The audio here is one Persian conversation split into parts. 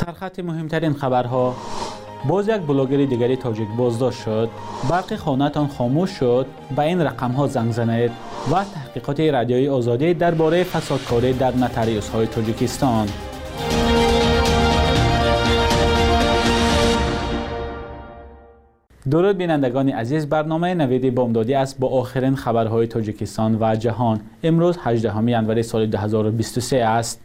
سرخط مهمترین خبرها: باز یک بلاگر دیگری تاجیک بازداشت شد، برق خانه‌تان خاموش شد، به این رقم‌ها زنگ زنید و تحقیقات رادیوی آزادی درباره فسادکاری در نوتاریوس‌های تاجیکستان. درود بینندگان عزیز، برنامه نوید بامدادی است با آخرین خبرهای تاجیکستان و جهان. امروز 18 ینور سال 2023 است.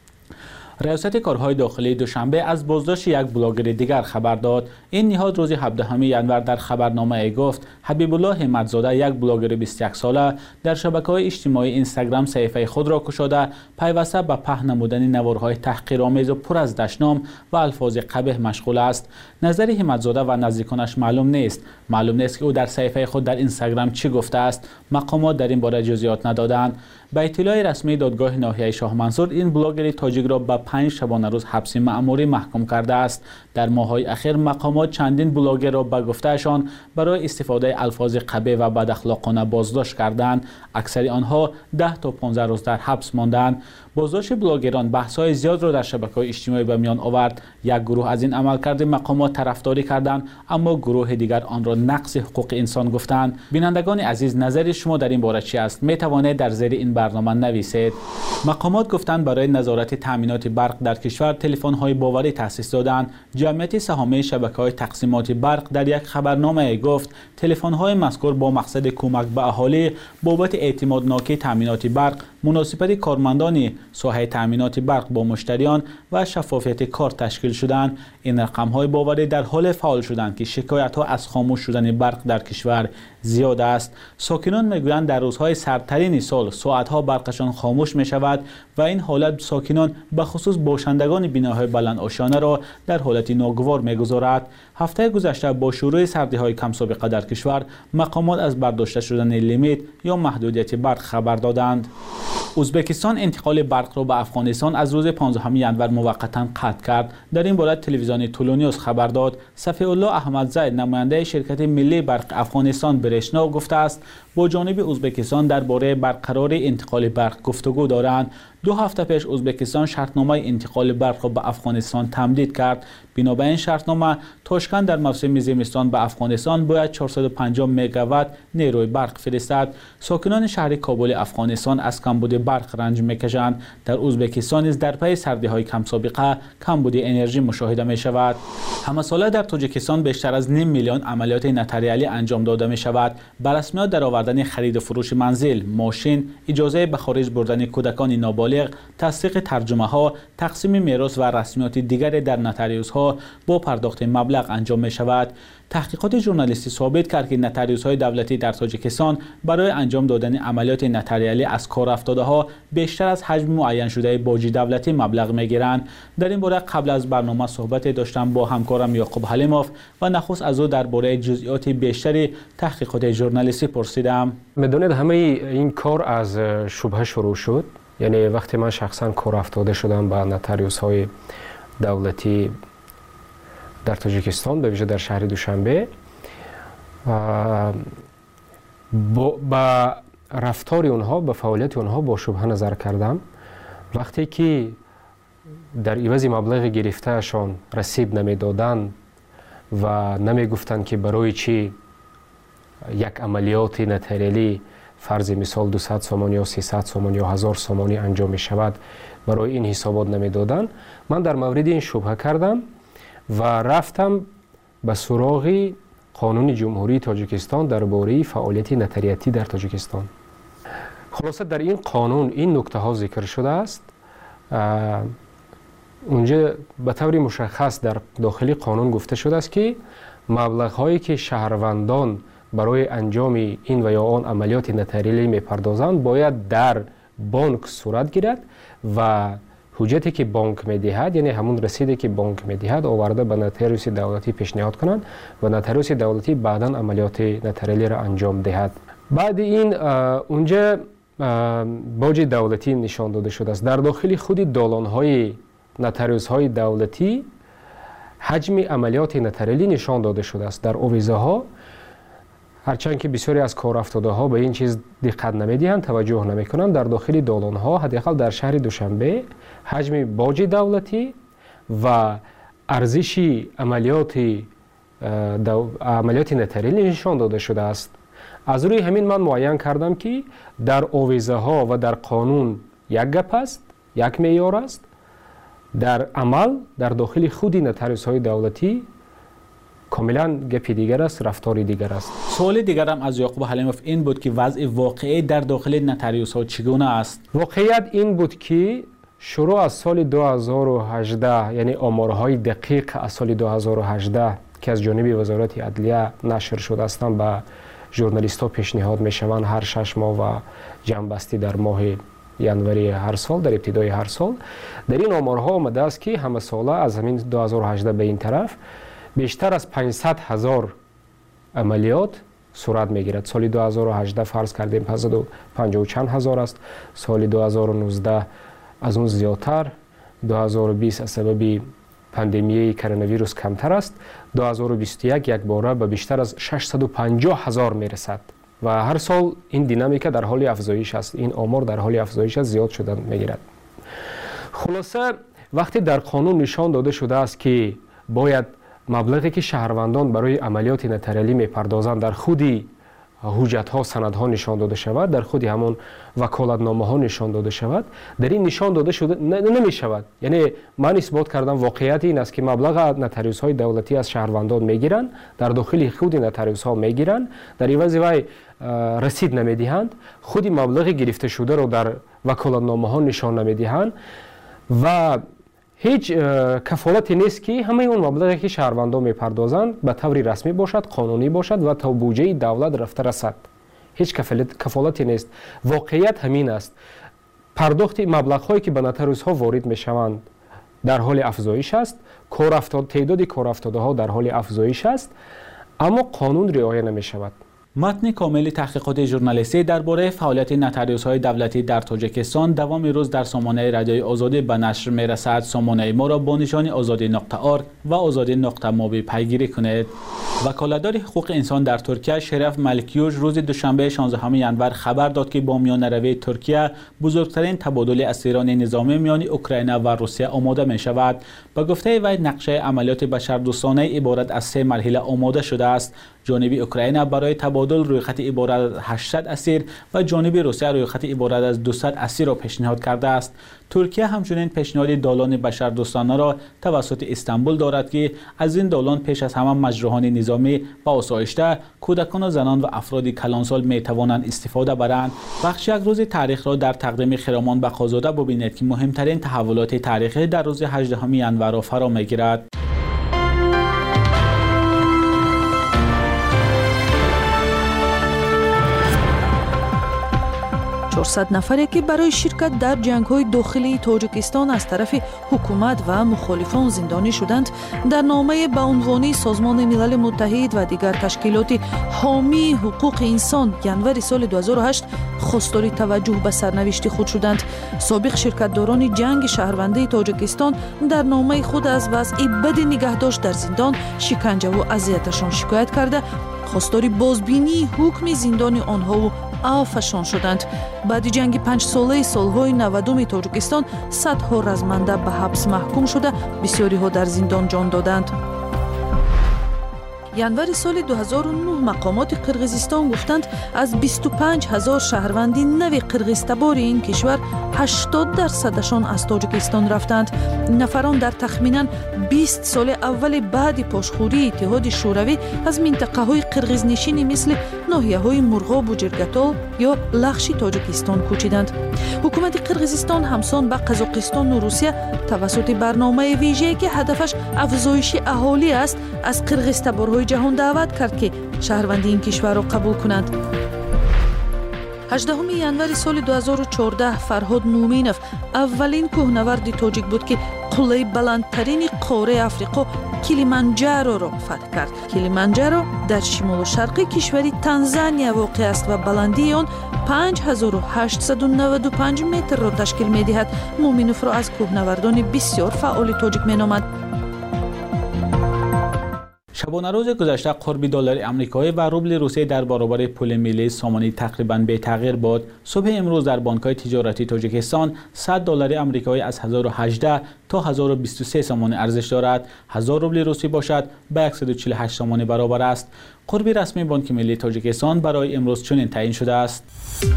ریاست کارهای داخلی دوشنبه از بازداشت یک بلاگر دیگر خبر داد. این نهاد روز 17 ینور در خبرنامه گفت حبیب الله همت‌زاده، یک بلاگر 21 ساله، در شبکه‌های اجتماعی اینستاگرام صفحه خود را گشوده پیوسته به پهن نمودن نوارهای تحقیرآمیز و پر از دشنام و الفاظ قبیح مشغول است. نظر همت‌زاده و نزدیکانش معلوم نیست که او در صفحه خود در اینستاگرام چی گفته است. مقامات در این باره جزئیات ندادند. به اطلاع رسمی دادگاه ناحیه شاه منصور، این بلاگر تاجیک را به 5 شبانه روز حبس مأموری محکوم کرده است. در ماه‌های اخیر مقامات چندین بلاگر را به گفتهشان برای استفاده الفاظ قبیح و بداخلاقانه بازداشت کردند. اکثر آنها 10 تا 15 روز در حبس ماندند. بازداشت بلاگران بحث‌های زیاد را در شبکه‌های اجتماعی به میان آورد. یک گروه از این عملکرد مقامات طرفداری کردند، اما گروه دیگر آن را نقض حقوق انسان گفتند. بینندگان عزیز، نظر شما در این باره چی است؟ می توانید در زیر این برنامه نویسید. مقامات گفتند برای نظارت تامینات برق در کشور تلفن‌های باوری تأسیس دادند. جمعیت سهامی شبکه‌های تقسیمات برق در یک خبرنامه گفت تلفن‌های مذکور با مقصد کمک به اهالی بابت اعتمادناکی تامینات برق، مناسبت کارمندان ساحه تامینات برق با مشتریان و شفافیت کار تشکیل شدند. این رقم‌های باوری در حال فعال شدند که شکایت‌ها از خاموش شدن برق در کشور زیاد است. ساکنان میگویند در روزهای سردترین سال ساعت‌ها برقشان خاموش می‌شود و این حالت ساکنان به خصوص باشندگان بناهای بلند آشیانه را در حالت ناگوار می‌گذارد. هفته گذشته با شروع سردی‌های کم سابقه در کشور، مقامات از برداشته شدن لیمیت یا محدودیت برق خبر دادند. ازبکستان انتقال برق را به افغانستان از روز 15 ینور موقتا قطع کرد. در این باره تلویزیون تولونیوس خبر داد. صفی الله احمدزی، نماینده شرکت ملی برق افغانستان برشنا، گفته است با جانب ازبکستان درباره برقراری انتقال برق گفتگو دارند. 2 هفته پیش ازبکستان شرطنامه انتقال برق را به افغانستان تمدید کرد. بنابر این شرطنامه تاشکند در موسم زمستان به افغانستان باید 450 مگاوات نیروی برق فرستد. ساکنان شهر کابل افغانستان از کمبود برق رنج میکشند. در ازبکستان نیز در پی سردی‌های کم سابقه کمبود انرژی مشاهده می شود. همه ساله در تاجیکستان بیشتر از 500,000 عملیات نotariali انجام داده می شود. به رسمیات در آوردن خرید و فروش منزل، ماشین، اجازه به خارج بردن کودکان نابالغ، تصدیق ترجمه ها، تقسیم میراث و رسمیات دیگر در نotarius ها با پرداخت مبلغ انجام می شود. تحقیقات ژورنالیستی ثابت کرد که نotarius های دولتی در تاجیکستان برای انجام دادن عملیات نotariali از کار افتاده ها بیشتر از حجم معین شده باج دولتی مبلغ می گیرند. در این باره قبل از برنامه صحبت داشتم با همکارم یعقوب حلیموف و نخست از او درباره جزئیات بیشتری تحقیقات ژورنالیستی پرسیدم. میدونید همه این کار از شبهه شروع شد. یعنی وقتی من شخصا کار افتاده شدم با نotarius های دولتی در تاجیکستان، به ویژه در شهر دوشنبه، با رفتار اونها، با فعالیت اونها با شبهه نظر کردم. وقتی که در عوض مبلغ گرفتهشان رسید نمیدادن و نمیگفتن که برای چی یک عملیات نotariali فرض مثال 200 سومانی یا 300 سومانی یا 1000 سومانی انجام می شود، برای این حسابات نمیدادن. من در مورد این شبهه کردم و رفتم به سراغ قانون جمهوری تاجیکستان درباره فعالیت نotariaتی در تاجیکستان. خلاصه در این قانون این نکته ها ذکر شده است. اونجا به طور مشخص در داخل قانون گفته شده است که مبلغ هایی که شهروندان برای انجام این و یا آن عملیات نotariali میپردازند باید در بانک صورت گیرد و حجتی که بانک میدهد، یعنی همون رسیدی که بانک میدهد، آورده به نotarius دولتی پیشنهاد کنند و نotarius دولتی بعدا عملیات نotariali را انجام دهد. بعد این اونجا باج دولتی نشان داده شده است. در داخل خود دالان های نotarius های دولتی حجم عملیات نotariali نشان داده شده است. در آویزه ها، هرچند که بسیاری از کار افتاده ها به این چیز دقت نمیدهند، توجه نمیکنند، در داخل دالان ها حداقل در شهر دوشنبه حجم باج دولتی و ارزش عملیات نتریلی نشان داده شده است. از روی همین من معین کردم که در آویزه ها و در قانون یک گپ است، یک معیار است. در عمل در داخل خود نتریوس های دولتی کاملا گپی دیگر است، رفتاری دیگر است. سوال دیگرم از یعقوب حلیموف این بود که وضع واقعی در داخل نتریوس ها چگونه است؟ واقعیت این بود که شروع از سال 2018 یعنی آمارهای دقیق از سال 2018 که از جانب وزارت عدلیه نشر شده هستند به ژورنالیست ها پیشنهاد می شوند هر 6 ماه و جمع‌بستی در ماه ینوری هر سال، در ابتدای هر سال. در این آمارها آمده است که همه ساله از همین 2018 به این طرف بیشتر از 500,000 عملیات صورت میگیرد. سال 2018 فرض کردیم 550 چند هزار است، سال 2019 از اون زیادتر، 2020 از سبب پاندمی کرونا ویروس کمتر است، 2021 یک باره به بیشتر از 650,000 میرسد و هر سال این دینامیکا در حال افزایش است. این آمار در حال افزایش است، زیاد شدن میگیرد. خلاصه وقتی در قانون نشان داده شده است که باید مبلغی که شهروندان برای عملیات نتریلی میپردازند در خودی حجت ها سند ها نشان داده شود، در خودی همون وکالتنامه ها نشان داده شود، در این نشان داده شده نمی شود. یعنی من اثبات کردم واقعیت این است که مبلغ نتریوس های دولتی از شهروندان میگیرند، در داخل خود نتریوس ها میگیرند، در عوض وی رسید نمیدهند، خودی مبلغ گرفته شده رو در وکالتنامه ها نشان نمیدهند و هیچ کفالتی نیست که همه اون مبلغی که شهروندان میپردازند به طور رسمی باشد، قانونی باشد و تا بودجه دولت رفته رسد. هیچ کفالتی نیست. واقعیت همین است. پرداخت مبلغ‌هایی که به نتریوس‌ها وارد میشوند در حال افزایش است، تعداد کارافتاده‌ها در حال افزایش است، اما قانون رعایت نمی‌شود. متن کامل تحقیقات ژورنالیستی درباره فعالیت نتریوس‌های دولتی در تاجیکستان دوام روز در سامانه رادیوی آزادی به نشر می‌رسد. سامانه ما را با نشان آزادی.org و آزادی.mobi پیگیری کنید. وکالتدار حقوق انسان در ترکیه شرف ملکیوش روز دوشنبه 16 ژانویه خبر داد که با میانروی ترکیه بزرگترین تبادل اسیران نظامی میان اوکراین و روسیه آماده می‌شود. به گفته وی نقشه عملیات بشردوستانه عبارت از 3 مرحله آماده شده است. جانب اوکراین برای تبادل روی خط عبارت از 800 اسیر و جانب روسیه روی خط عبارت از 200 اسیر را پیشنهاد کرده است. ترکیه همچنین پیشنهاد دالان بشردوستانه را توسط استانبول دارد که از این دالان پیش از همه مجروحان نظامی و آسایشته، کودکان و زنان و افراد کلانسال می توانند استفاده برند. بخش یک روز تاریخ را در تقدیم خرامان بقازاده ببینید که مهمترین تحولات تاریخی در روز 18 ژانویه را فرا میگیرد. 400 نفری که برای شرکت در جنگ‌های داخلی تاجیکستان از طرف حکومت و مخالفان زندانی شدند، در نامه به عنوان سازمان ملل متحد و دیگر تشکیلات حامی حقوق انسان ینوری سال 2008 خواستار توجه به سرنوشت خود شدند. سابق شرکتداران جنگ شهروندی تاجیکستان در نامه خود از وضع بد نگهداشت در زندان، شکنجه و اذیتشان شکایت کرده، خواستار بازبینی حکم زندان آنها و عفوشان شدند. بعد جنگ 5 ساله سالهای 90 تاجیکستان صدها رزمنده به حبس محکوم شده، بسیاری ها در زندان جان دادند. ینوری سال 2009 مقامات قرغیزستان گفتند از 25,000 شهروندی نو قرغیزتبار این کشور 80% از تاجیکستان رفتند. نفران در تخمیناً 20 سال اول بعد پاشخوری اتحاد شوروی از منطقه های قرغیزنشینی مثل ناحیه های مرغاب و جرگتال یا لخشی تاجیکستان کوچیدند. حکومت قرغیزستان همسان با قزاقستان و روسیه توسط برنامه ویژه‌ای که هدفش افزایش اهالی است از قرغیزتبارهای جهان دعوت کرد که شهروندی این کشور را قبول کنند. 18 ینوری سال 2014 فرهاد مومینов اولین کوهنورد تاجیک بود که قله بلندترین قاره افریقا کلیمانجارو را فتح کرد. کلیمانجارو در شمال و شرق کشور تانزانیا واقع است و بلندی آن 5895 متر را تشکیل می‌دهد. مومینов را از کوهنوردان بسیار فعال تاجیک می‌نامند. شبانه روز گذشته قرب دلار آمریکایی و روبل روسیه در برابر پول ملی سامانی تقریباً به تغییر بود. صبح امروز در بانک‌های تجارتی تاجیکستان 100 دلار آمریکایی از 1018 تا 1023 سامان ارزش دارد. 1000 روبل روسی باشد به 148 سامان برابر است. قرب رسمی بانک ملی تاجیکستان برای امروز چنین تعیین شده است.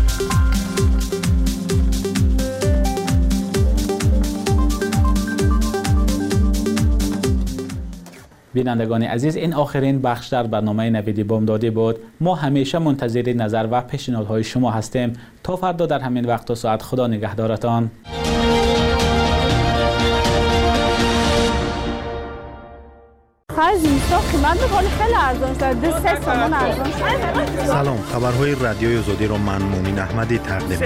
بینندگان عزیز، این آخرین بخش در برنامه نوید بامدادی بود. ما همیشه منتظر نظر و پیشنهادهای شما هستیم. تا فردا در همین وقت و ساعت، خدا نگهدارتان. سلام، خبرهای رادیوی آزادی را من مومن احمدی تقدیم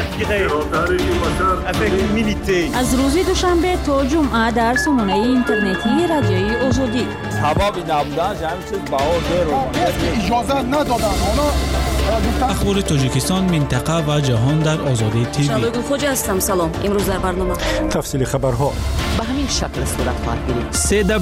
می‌کنم. از روز دوشنبه تا جمعه در سامانه اینترنتی رادیوی آزادی. سبب نبودن همین چیز اجازه ندادن. اخبار تاجیکستان، منطقه و جهان در آزادی تیوی. شادو خوج هستم. سلام. امروز در برنامه تفصیل خبرها به همین شکل صورت خواهد گرفت.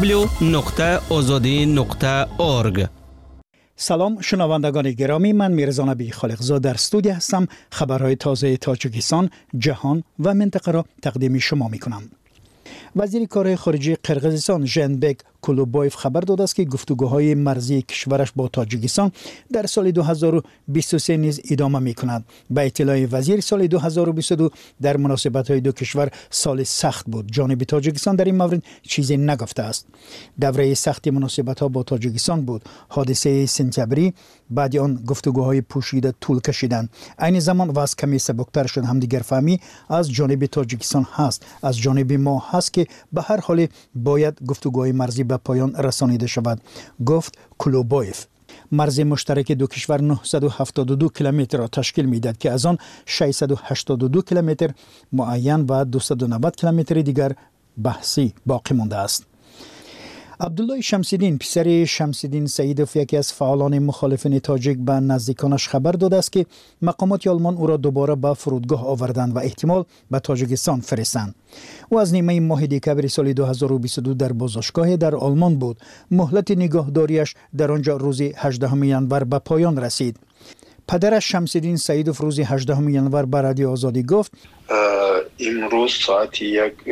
www.azadi.org. سلام شنوندگان گرامی، من میرزا نبی خالقزاد در استودیو هستم. خبرهای تازه تاجیکستان، جهان و منطقه را تقدیم شما میکنم. وزیر کار خارجه قرقیزستان ژنبک کلوبایف خبر داده است که گفتگوهای مرزی کشورش با تاجیکستان در سال 2023 نیز ادامه می‌کند. به اطلاع وزیر، سال 2022 در مناسبت‌های دو کشور سال سخت بود. جانب تاجیکستان در این مورد چیزی نگفته است. دوره سخت مناسبت‌ها با تاجیکستان بود. حادثه سنتبری بعد آن گفتگوهای پوشیده طول کشیدند. عین زمان وضع کمی سبکتر شد. همدیگر فهمی از جانب تاجیکستان هست، از جانب ما هست که به هر حال باید گفتگوهای مرزی به پایان رسانیده شود، گفت کلوبایف. مرز مشترک دو کشور 972 کیلومتر را تشکیل می‌دهد که از آن 682 کیلومتر معین و 290 کیلومتر دیگر بحثی باقی مانده است. عبدالله شمس‌الدین پسر شمس‌الدین سعیدوف، یکی از فعالان مخالفین تاجیک، به نزدیکانش خبر داده است که مقامات آلمان او را دوباره به فرودگاه آوردند و احتمال به تاجیکستان فرستند. او از نیمه ماه دکبر سال 2022 در بازداشتگاه در آلمان بود. مهلت نگهداریش در آنجا روز 18 ژانویه به پایان رسید. پدرش شمس‌الدین سعیدوف روز 18 ژانویه به رادیو آزادی گفت: امروز ساعت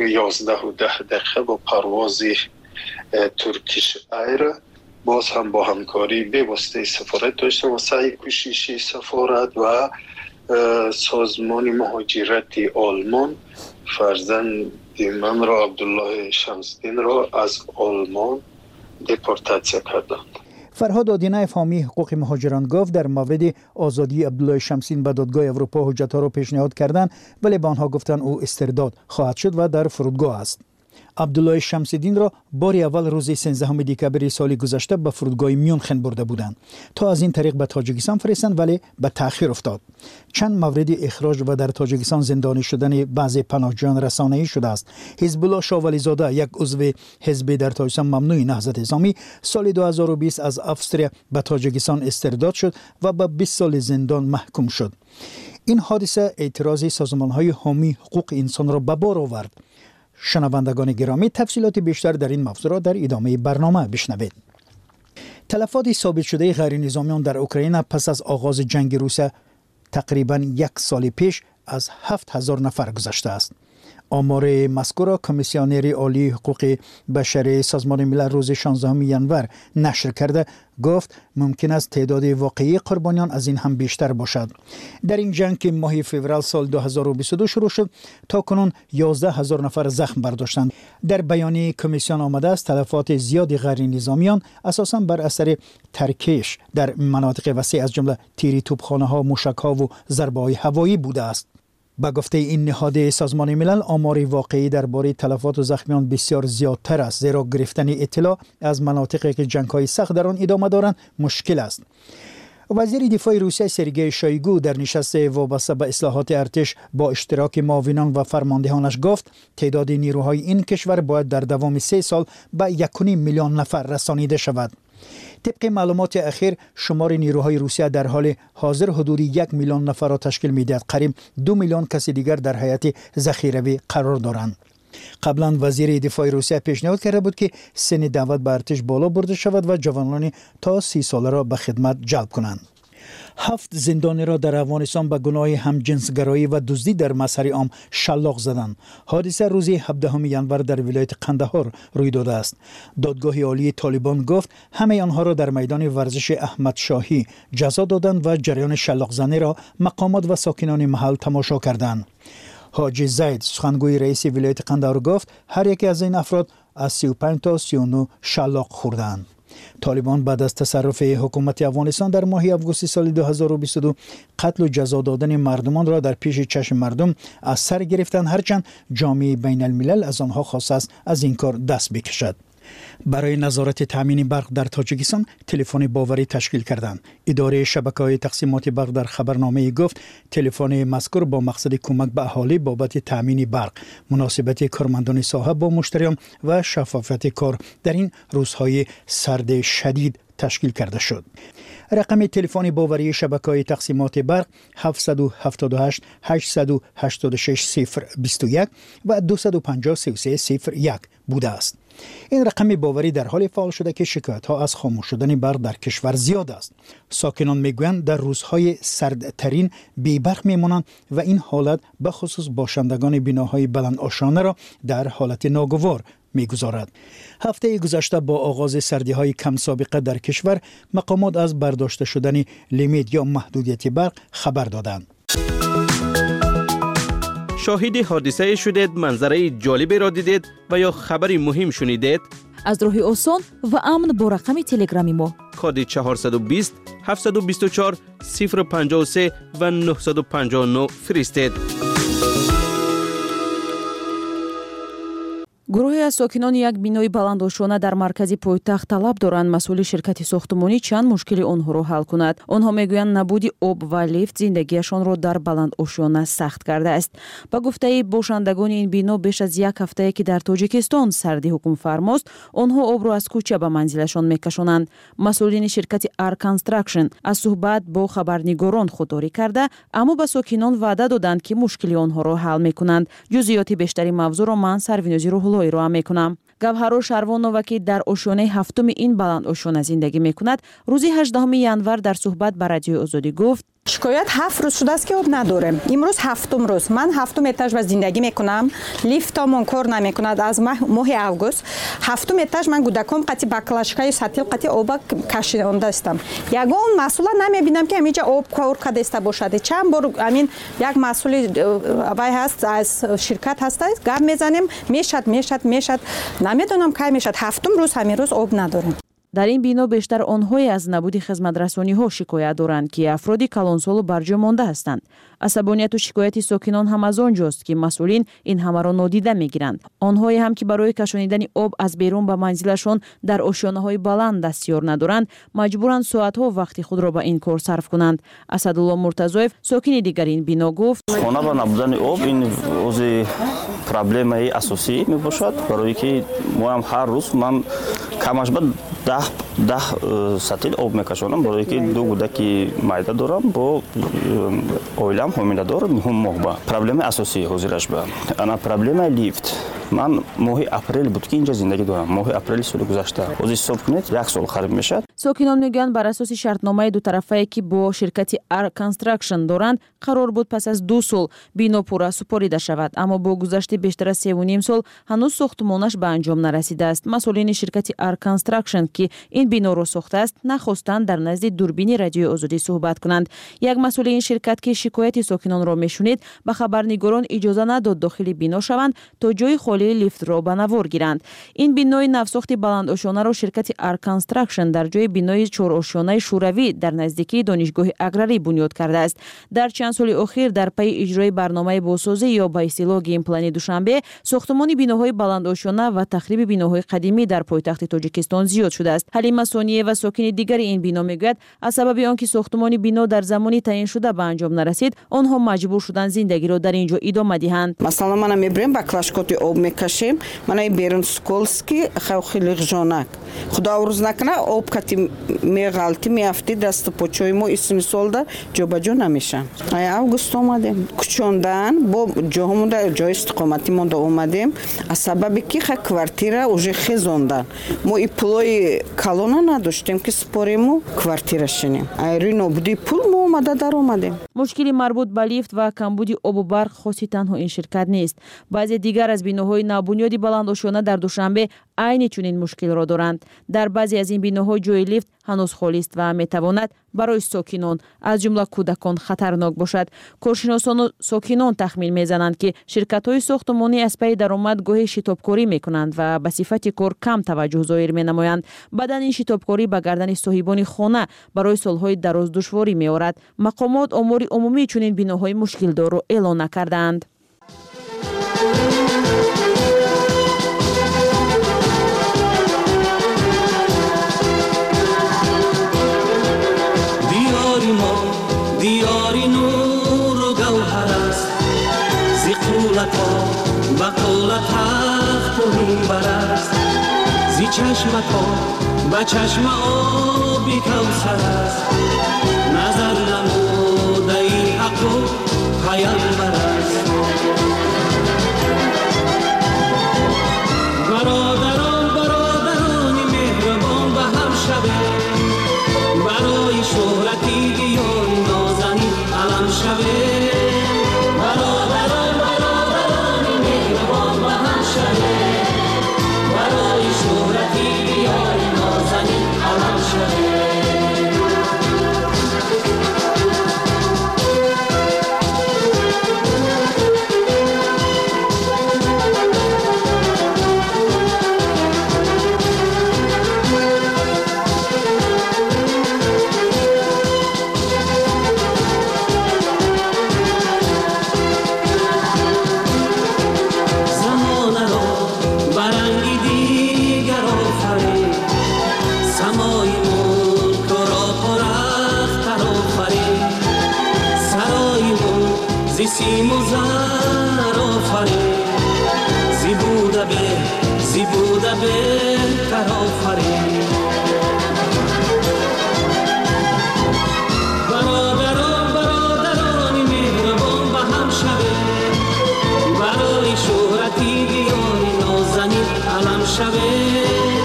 11:10 با پرواز ترکیش ایر باز هم با همکاری به واسطه سفارت داشتم و سعی کوشش سفارت و سازمان مهاجرت آلمان فرزند من را، عبدالله شمس‌الدین را، از آلمان دپورتاسیون کردند. فرهاد آدینه حامی حقوق مهاجران گفت در مورد آزادی عبدالله شمس‌الدین به دادگاه اروپا حجت‌ها را پیشنهاد کردند، ولی به آنها گفتند او استرداد خواهد شد و در فرودگاه است. عبدالله شمس‌الدین را بار اول روز 13 دکبر سال گذشته به فرودگاه میونخن برده بودند تا از این طریق به تاجیکستان فرستند، ولی به تأخیر افتاد. چند مورد اخراج و در تاجیکستان زندانی شدن بعضی پناهجویان رسانه‌ای شده است. حزب الله شاولی زاده، یک عضو حزب در تاجیکستان ممنوع نهضت اسلامی، سال 2020 از استرالیا به تاجیکستان استرداد شد و به 20 سال زندان محکوم شد. این حادثه اعتراض سازمان‌های حامی حقوق انسان را به بار آورد. شنوندگان گرامی، تفصیلات بیشتر در این موضوع را در ادامه برنامه بشنوید. تلفات ثابت شده غیر نظامیان در اوکراین پس از آغاز جنگ روسیه تقریباً یک سال پیش از 7000 نفر گذشته است. آمار مذکور را کمیسیونر عالی حقوق بشر سازمان ملل روز 16 ژانویه نشر کرده، گفت ممکن است تعداد واقعی قربانیان از این هم بیشتر باشد. در این جنگ که ماه فوریه سال 2022 شروع شد، تا کنون 11000 نفر زخم برداشتند. در بیانیه کمیسیون آمده است تلفات زیاد غیر نظامیان اساساً بر اثر ترکش در مناطق وسیع از جمله تیر توپخانه‌ها، موشک‌ها و ضربه‌های هوایی بوده است. با گفته این نهاد سازمان ملل، آمار واقعی درباره تلفات و زخمیان بسیار زیادتر است، زیرا گرفتن اطلاع از مناطقی که جنگ‌های سخت در آن ادامه دارند مشکل است. وزیر دفاع روسیه سرگئی شویگو در نشست وابسته به اصلاحات ارتش با اشتراک معاونان و فرماندهانش گفت تعداد نیروهای این کشور باید در دوام 3 سال به 1.5 میلیون نفر رسانیده شود. طبق معلومات اخیر، شمار نیروهای روسیه در حال حاضر حدود 1 میلیون نفر را تشکیل می‌دهد. قریب 2 میلیون کس دیگر در هیئت ذخیروی قرار دارند. قبلا وزیر دفاع روسیه پیشنهاد کرده بود که سن دعوت به ارتش بالا برده شود و جوانان تا 30 ساله را به خدمت جلب کنند. 7 زندانی را در افغانستان به گناه همجنسگرایی و دزدی در مسیر عام شلاق زدند. حادثه روز 17 ینور در ولایت قندهار روی داده است. دادگاه عالی طالبان گفت همه آنها را در میدان ورزش احمد شاهی جزا دادند و جریان شلاق زنی را مقامات و ساکنان محل تماشا کردند. حاجی زید سخنگوی رئیس ولایت قندهار گفت هر یک از این افراد از 35 تا 39 شلاق خوردند. طالبان بعد از تصرف حکومت افغانستان در ماه آگوست سال 2022 قتل و جزا دادن مردمان را در پیش چشم مردم از سر گرفتند، هرچند جامعه بین الملل از آنها خواسته است از این کار دست بکشد. برای نظارت تامین برق در تاجیکستان تلفن باوری تشکیل کردند. اداره شبکه‌های تقسیمات برق در خبرنامه گفت تلفن مذکور با مقصد کمک به اهالی بابت تامین برق، مناسبت کارمندان ساحه با مشتریان و شفافیت کار در این روزهای سرد شدید تشکیل کرده شد. رقم تلفن باوری شبکه‌های تقسیمات برق 778 886 021 و 250 33 01 بوده است. این رقم باوری در حال فعال شده که شکایت‌ها از خاموش شدن برق در کشور زیاد است. ساکنان میگویند در روزهای سردترین بی برق میمانند و این حالت به خصوص باشندگان بناهای بلند آشانه را در حالت ناگوار میگذارد. هفته گذشته با آغاز سردی‌های کم سابقه در کشور مقامات از برداشته شدن لیمیت یا محدودیت برق خبر دادند. شاهد حادثه شدید، منظره جالبی را دیدید و یا خبری مهم شنیدید؟ از راه آسان و امن با رقم تلگرامی ما کد 420 724 053 و 959 فرستید. گروهی از ساکنان یک بینای بلندآشانه در مرکز پایتخت طلب دارند مسئول شرکت ساختمانی چند مشکل آنها را حل کند. آنها میگویند نبودی آب و لیفت زندگیشان را در بلندآشانه سخت کرده است. با گفته باشندگان این بنا بیش از یک هفته که در تاجیکستان سردی حکم فرماست، آنها آب را از کوچه به منزلشان میکشانند. مسئولین شرکت ار کانستراکشن از صحبت با خبرنگاران خودداری کرده، اما به ساکنان وعده دادند که مشکل آنها را حل میکنند. جزئیات بیشتری موضوع را من سروینوزی روح ارائه میکنم. گوهرا شروانووا که در آشیانه هفتم این بلند آشیانه زندگی میکند، روز 18 ینور در صحبت با رادیوی آزادی گفت شکایت 7 روز شده است که آب نداریم. امروز هفتم روز. من هفتم اتاژ و زندگی میکنم. لیفتامون کار نمیکند از ماه آگوست. هفتم اتاژ من گودکام قطی باکلاشکای ساتیل قطی آب کشیدنده استم. یگان مسئول نمیبینم که همینجا آب کار کرده است باشد. چند بار همین یک مسئول وای هست از شرکت هست گپ میزنیم میشد نمیدونم کی میشد. هفتم روز همین روز آب نداریم. در این بنا بیشتر آنهایی از نبود خدمت‌رسانی‌ها شکایت دارند که افرادی کلانسال و برجا مانده هستند. عصبانیت و شکایت ساکنان هم از آنجاست که مسئولین این همه را نادیده میگیرند. آنهایی هم که برای کشانیدن آب از بیرون به منزلشان در آشیانه‌های بلند دستیار ندارند، مجبورند ساعت‌ها وقت خود را به این کار صرف کنند. اسدالله مرتضویف ساکن دیگر این بنا گفت: خانه با نبودن آب این عضو پرابلم اساسی میباشد، برای که ما هم هر روز من کمش بعد 10 سطل آب میکشانم، برای که 2 کودک معده دارم با اویلم حامله دارم. هم ماه پرابلم اساسی حاضرش به انا پرابلم لیفت. من ماه اپریل بود که اینجا زندگی دارم. ماه اپریل سال گذشته از حساب کنید 1 سال خراب میشد. ساکنان میگن بر اساس شرطنامه دو طرفه که با شرکت ار کانستراکشن دارند قرار بود پس از 2 سال بنا پورا سپاریده شود، اما با گذشت بیشتر از 3.5 سال هنوز ساختمانش به انجام نرسیده است. مسئولین شرکت ار کانستراکشن که این بنا را ساخته است نخواستند در نزد دوربین رادیو آزادی صحبت کنند. یک مسئول این شرکت که شکایت ساکنان را میشنید به خبرنگاران اجازه نداد داخل بنا شوند تا جای خالی لیفت را به نوار گیرند. این بنای نوساخت بلند آشیانه را شرکت ار کانستراکشن در جای بنای 4 آشیانه شوروی در نزدیکی دانشگاه اگراری بنیاد کرده است. در چند سال اخیر در پی اجرای برنامه بازسازی یا به اصطلاح گیم پلن دوشنبه، ساختمان بناهای بلند آشیانه و تخریب بناهای قدیمی در پایتخت تاجیکستان زیاد شده است. حلیمه ثانیه و ساکن دیگر این بنا میگوید از سبب آنکه ساختمان بنا در زمانی تعیین شده به انجام نرسید، آنها مجبور شدند زندگی را در اینجا ادامه دهند. مثلا من میبرم با کلاشکوت آب میکشیم من بیرون سکولسکی خیلی غژانک خدا روز نکنه آب کتی میغلطی میافتی دست پوچوی ما اسم سالده جو بجو نمیشن ای август اومدیم کوچوندن با جاهمون در جای استقامتی مونده اومدیم از سببی که کوارتیره уже خزوندن ما ای پولای کالونا نداشتیم که سپاریمو کوارتیره شنیم ای نابودی پول ما اومده در اومدیم. مشکلی مربوط به لیفت و کمبودی آب و برق خاصی تنها این شرکت نیست. بعضی دیگر از بیناهای نابنیاد بلندآشانه در دوشنبه عین چنین مشکل را دارند. در بعضی از این بیناهای جای لیفت هنوز خالی است و میتواند برای ساکنان از جمله کودکان خطرناک باشد. کارشناسان و ساکنان تخمین میزنند که شرکت‌های ساختمانی از پی درآمد گاهی شتابکاری میکنند و به صفت کار کم توجه ظاهر مینمایند. بعداً این شتابکاری به گردن صاحبان خانه برای سالهای دراز دشواری میآورد. مقامات آمار عمومی چنین بیناهای مشکل دار را اعلام نکردند. دیاری نور و گوهر است زی قولت ها بقولت تخت و منبر است زی چشمت ها به چشم آبی کوثر است نظر نموده ای حق و پیامبر است برادرانی مهربان به هم شوید برای شهرتی دیاری نازنین علم شوید برادرانی مهربان به هم شوید برای شهرتی دیاری نازنین علم شوید. سیم و زر آفرین زی بوده بهتر آفرین برادرانی مهربان به هم شوید برای شهرتی دیاری نازنین علم شوید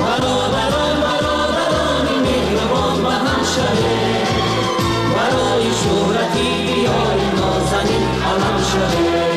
برادرانی مهربان به هم شوید برای شهرتی دیاری نازنین علم شوید.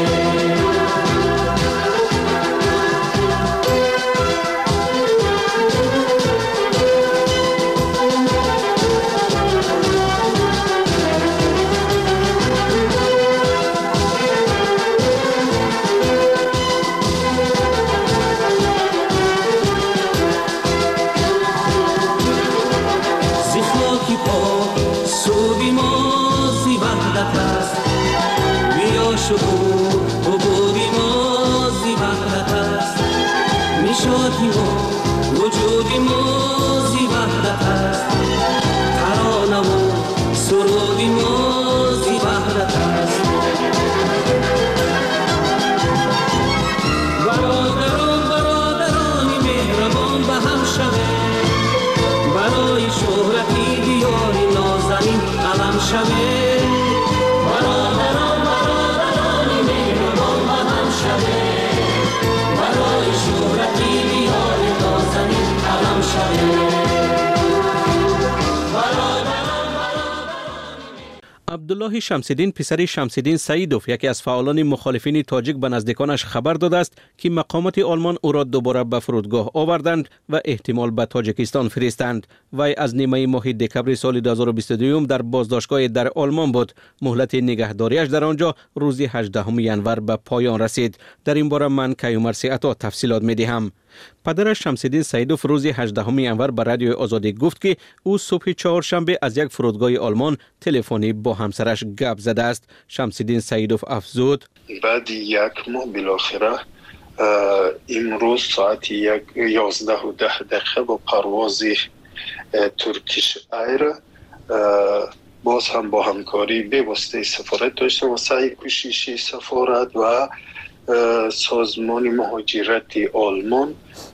عبدالله شمس‌الدین پسر شمس‌الدین سعیدوف یکی از فعالان مخالفین تاجیک به نزدیکانش خبر داده است که مقامات آلمان او را دوباره به فرودگاه آوردند و احتمال به تاجیکستان فرستند. وی از نیمه ماه دکبر سال 2022 در بازداشتگاه در آلمان بود. مهلت نگهداریش در آنجا روز 18 ژانویه به پایان رسید. در این باره من کیومرث عطا تفصیلات می‌دهم. پدرش شمس‌الدین سعیدوف روز 18 ژانویه به رادیو آزادی گفت که او صبح چهارشنبه از یک فرودگاه آلمان تلفنی با همسرش گپ زده است. شمس‌الدین سعیدوف افزود: بعد یک ماه بالاخره امروز ساعت 11:10 با پرواز ترکیش ایر باز هم با همکاری به واسطه سفارت داشته و سعی کوشش سفارت و سازمان مهاجرت آلمان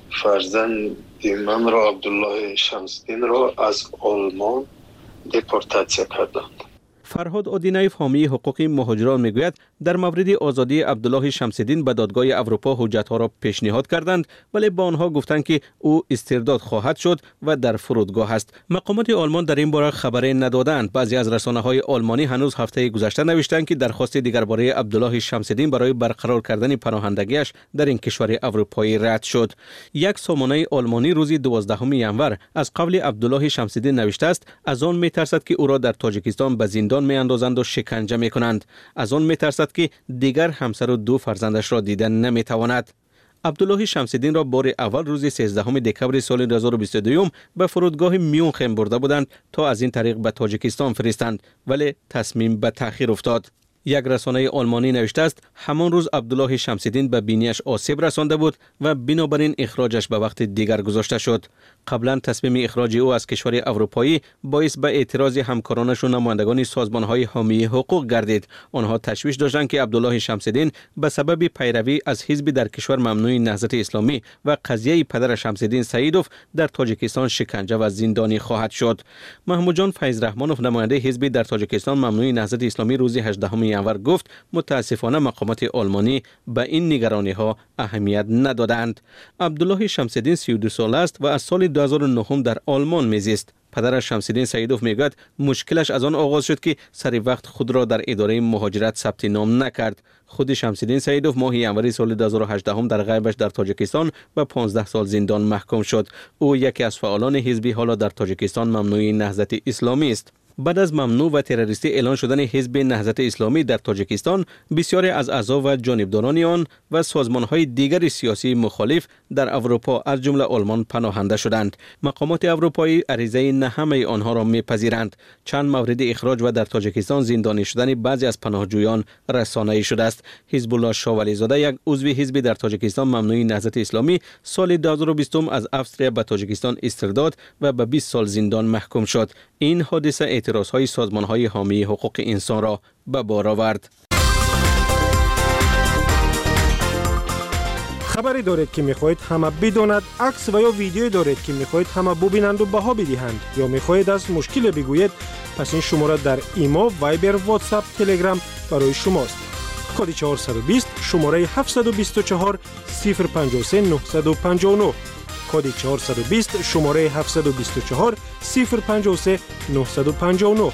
فرزند من را عبدالله شمس‌دین را از آلمان دپورتاسیون کردند. فرهاد آدینایف حامی حقوق مهاجران میگوید در مورد آزادی عبدالله شمس‌دین به دادگاه اروپا حجت‌ها را پیشنهاد کردند ولی با آنها گفتند که او استرداد خواهد شد و در فرودگاه است. مقامات آلمان در این باره خبری ندادند. بعضی از رسانه‌های آلمانی هنوز هفته گذشته نوشتند که درخواست دیگرباره عبدالله شمس‌دین برای برقرار کردن پناهندگیش در این کشور اروپایی رد شد. یک سامانه آلمانی روز 12 ژانویه از قول عبدالله شمس‌دین نوشته است از آن می‌ترسد که او را در تاجیکستان به زندان می‌اندازند و شکنجه می‌کنند. از آن می‌ترسد که دیگر همسر و 2 فرزندش را دیدن نمی‌تواند. عبدالله شمس‌دین را بار اول روز 13 دکبر سال 2022 به فرودگاه میونخن برده بودند تا از این طریق به تاجیکستان فرستند ولی تصمیم به تأخیر افتاد. یک رسانه آلمانی نوشته است همان روز عبدالله شمس‌دین به بینیش آسیب رسانده بود و بنابراین اخراجش به وقت دیگر گذاشته شد. قبلا تصمیم اخراج او از کشور اروپایی باعث به اعتراض همکارانش و نمایندگان سازمان‌های حامی حقوق گردید. آنها تشویش داشتند که عبدالله شمس‌دین به سبب پیروی از حزب در کشور ممنوع نهضت اسلامی و قضیه پدر شمس‌دین سعیدوف در تاجیکستان شکنجه و زندانی خواهد شد. محمود جان فیض رحمانوف نماینده حزب در تاجیکستان ممنوع نهضت اسلامی روز 18 ژانویه گفت متاسفانه مقامات آلمانی به این نگرانی ها اهمیت ندادند. عبدالله شمس‌دین 32 ساله است و از سال 2009 در آلمان میزیست. پدر شمس‌دین سعیدوف میگوید مشکلش از آن آغاز شد که سری وقت خود را در اداره مهاجرت ثبت نام نکرد. خود شمس‌دین سعیدوف ماه ژانویه سال 2018 در غیبش در تاجیکستان به 15 سال زندان محکوم شد. او یکی از فعالان حزب حالا در تاجیکستان ممنوع نهضت اسلامی است. بعد از ممنوع و تروریستی اعلان شدن حزب نهضت اسلامی در تاجیکستان، بسیاری از اعضا و جانبداران آن و سازمان‌های دیگر سیاسی مخالف در اروپا از جمله آلمان پناهنده شدند. مقامات اروپایی عریضه نه همه آنها را می‌پذیرند. چند مورد اخراج و در تاجیکستان زندانی شدن بعضی از پناهجویان رسانه‌ای شده است. حزب الله شاولی زاده یک عضو حزب در تاجیکستان ممنوع نهضت اسلامی سال 2020 از استرالیا به تاجیکستان استرداد و به 20 سال زندان محکوم شد. این حادثه اعتراض‌های سازمان‌های حامی حقوق انسان را به بار آورد. خبری دارید که می‌خواهید همه بداند، عکس و یا ویدیویی دارید که می‌خواهید همه ببینند و بها بدهند یا می‌خواهید از مشکل بگویید، پس این شماره در ایما، وایبر، واتساپ، تلگرام برای شماست. کد 420 شماره 724 053 959 کد 420 شماره 724 053 959.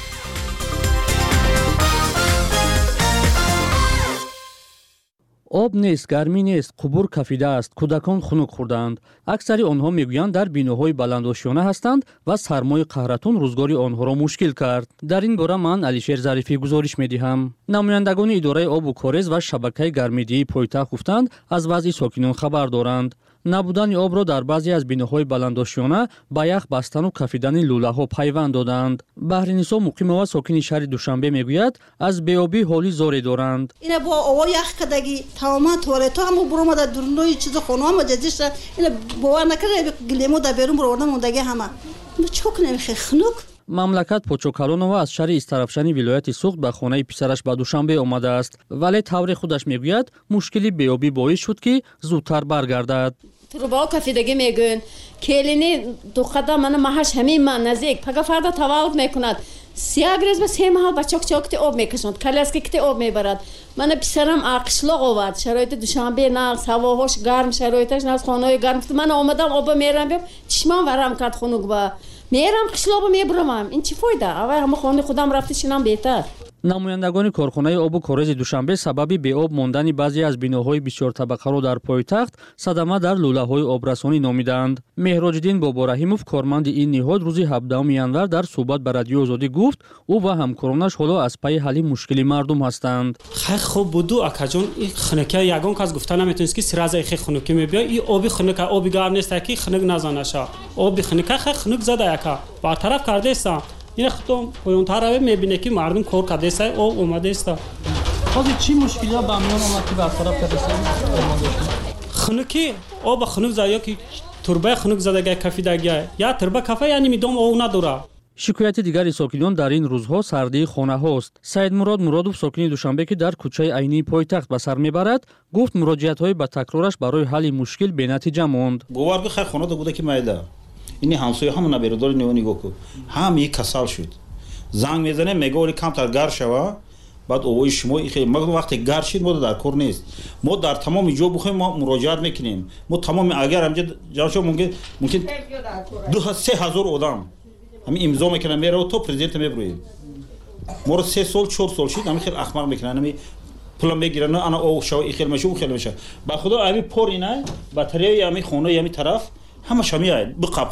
آب نیست، گرمی نیست، قبور کفیده است، کودکان خنک خوردند. اکثری آنها میگویند در بیناهای بلندآشیانه هستند و سرمای قهرتون روزگاری آنها را مشکل کرد. در این باره من علیشیر ظریفی گزارش میدهم. نمایندگان اداره آب و کاریز و شبکه گرمیدهی پایتخت گفتند از وضع ساکنان خبر دارند. نبودن آب را در بعضی از بیناهای بلندآشیانه با یخ بستن و کفیدن لوله‌ها پیوند دادند. بهرنیسا مقیم و ساکن شهر دوشنبه میگوید از بیابی حالی زاری دارند. اینا با آوا یخ کدگی تمام توالت هم برو در درنوی چیز خونه ما جدیش اینا باور نکرده گلیمو در بیرون بردن موندگی همه چوک نمیخه خنک. مملکت پوچوکالونو از شهر استرفشانی ولایت سوخت به خانه پسرش به دوشنبه آمده است، ولی طور خودش میگوید مشکلی بیابی باعث شد که زودتر برگردد. تروبا کفیدگی میگن کلینی دو قدم من محش همین من نزدیک پگه فردا تولد میکند 3 گرز به 3 ماه بچه چاکتی آب میکشند کلاسکی کتی آب میبرد. من پسرم اقشلاق آورد شرایط دوشنبه نه هواش گرم شرایطش نه خانه گرم من آمدم آب میرم بیام چشمام ورم کرد خنک با میرم قشلاق میبرم این چی فایده اول همه خانه خودم رفته شینم بهتر. نمایندگان کارخانه آب و کاریز دوشنبه سبب بی آب ماندن بعضی از بیناهای بسیار طبقه را در پایتخت صدمه در لوله‌های آبرسانی نامیدند. مهراج‌الدین بابارحیموف کارمند این نهاد روز 17 ژانویه در صحبت با رادیو آزادی گفت او و همکارانش حالا از پی حل مشکل مردم هستند. خیلی خوب بود اکاجون این خنکه یگان کس گفتن نمیتونست که سراز خیلی خنکی میبیا این آبی خنک آبی گرم نیست که خنک نزنشه آبی خنک خیلی خنک زده یکا برطرف کرده است. این خطم پایونتر میبینه که مردم کار کرده است او اومده است. خودی چی مشکلی ها با میان اومد که برطرف کرده است؟ خنکی آب خنک زده که تربه خنک زده کفیدگی یا تربه کافه یعنی میدم او نداره. шикояти дигари сокинон дар ин рӯзҳо сардии хонаҳост. Саидмурод Муродов сокини Душанбе ки дар кӯчаи айнии пойтахт ба сар мебарад, гуфт муроҷиатҳои ба такрараш барои ҳалли мушкил бенатиҷа монд. Боваргӯ хай хонада буда ки майда ини ҳамсоя ҳама наберодори нигоҳ нигоҳ кун ҳамаи касал шуд занг мезанем мега оли камтар гар шава баъд овои шумо вақте гар шид мо дар кор нест мо дар тамоми ҷо бихоем мо муроҷиат мекунем мо тамоми агар ҳамҷа ҷашо мумкин 3000 одам ҳамин имзо мекунам мерав то президента мебироем моро 3 сол 4 сол шид ҳамин хел ахмақ мекунан пула мегиран ана о шава и хел меша у хел меша ба худо ами пор инай батареяи ами хонаи ами тараф ҳамаш ҳамиай биқаб